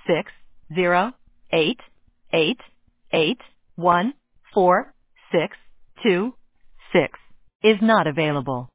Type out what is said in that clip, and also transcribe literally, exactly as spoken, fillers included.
six zero eight eight eight one four six two six is not available.